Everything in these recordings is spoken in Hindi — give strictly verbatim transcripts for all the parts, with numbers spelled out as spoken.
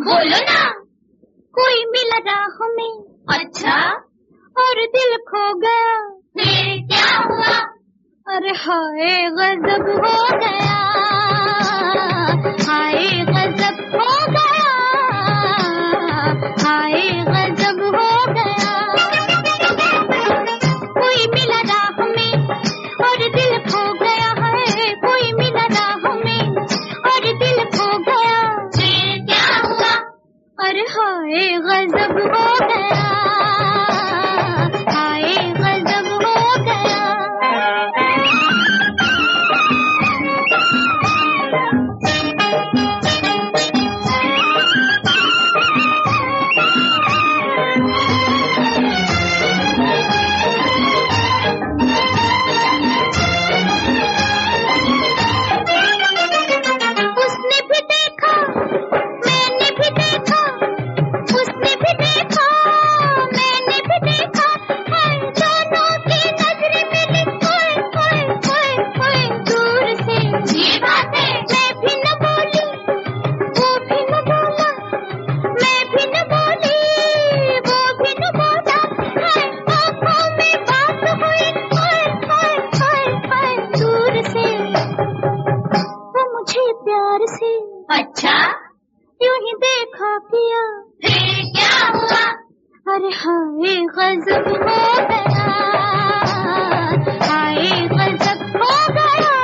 बोलो ना। कोई मिला राह में, अच्छा, और दिल खो गया। फिर क्या हुआ? अरे हाय गजब हो गया, हाय गजब हो गया, हाय गजब हो गया। कोई मिला राह में और दिल खो गया है, कोई मिला राह में और दिल खो गया। फिर क्या हुआ? अरे हाय गजब हो गया, हाय गजब हो गया। उसने भी देखा, मैंने भी देखा, उसने भी देखा, मैंने भी देखा, हाय दोनों की नजरें मिली, हाय हाय हाय हाय दूर से। ये बात है। मैं भी न बोली, वो भी न बोला, मैं भी न बोली, वो भी न बोला, हाय आँखों में बात हुई, हाय हाय हाय हाय दूर से। वो मुझे प्यार से अच्छा, यूं ही देखा किया। फिर क्या हुआ? अरे हाय गजब हो गया, हाय गजब हो गया,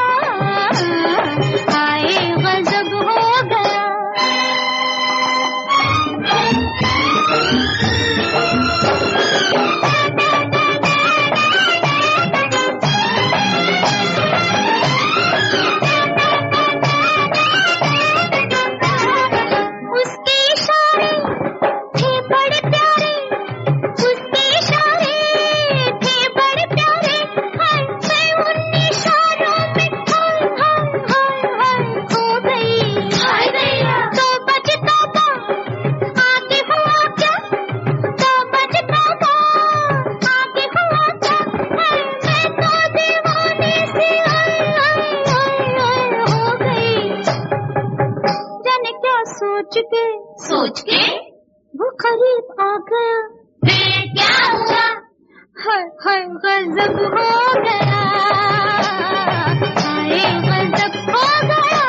हाय गजब हो गया। उसके इशारे थे बड़े प्यारे, उसके इशारे थे बड़े प्यारे, हाय मैं उन इशारों में हाय हाय हाय हाय खो गई। हाय दैया। तो बज तौबा, आगे हुआ क्या, तो बज तौबा, आगे हुआ क्या, हाय मैं तो दीवाने से हाय हाय हाय हाय हो गई। जाने क्या सोच के सोच के? वो करीब आ गया। फिर क्या हुआ? हाय हाय गजब हो गया, हाय गजब हो गया,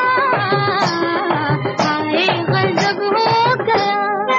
हाय गजब हो गया।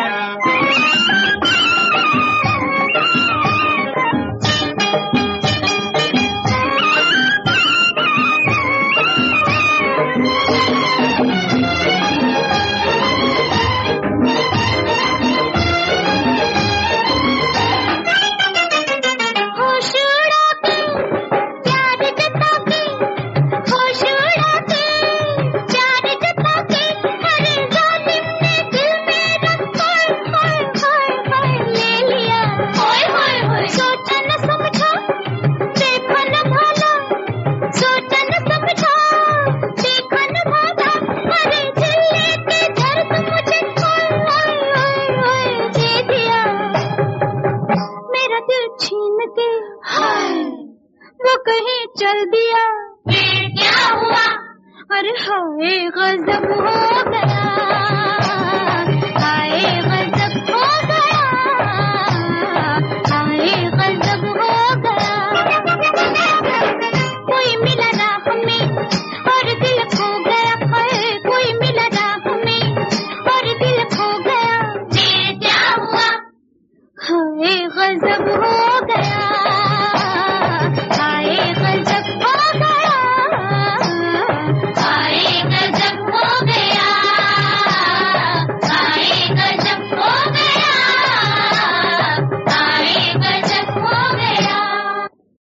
होश उड़ा के प्यार जता के, होश उड़ा के प्यार जता के, अरे जालिम ने दिल मेरा हाय हाय हाय हाय ले लिया। ओए होए होए। सोचा न समझा, देखा न भाला, सोचा न समझा, देखा न भाला, अरे दिल लेके दर्द मुझे हाय हाय हाय हाय दे दिया। मेरा दिल छीन के हाय। वो कहीं चल दिया। फिर क्या हुआ? अरे हाय गजब हो गया, हाय गजब हो गया, हाय गजब हो गया। कोई मिला राह में और दिल खो गया, हाय कोई मिला राह में और दिल खो गया। फिर क्या हुआ? हाय गजब हो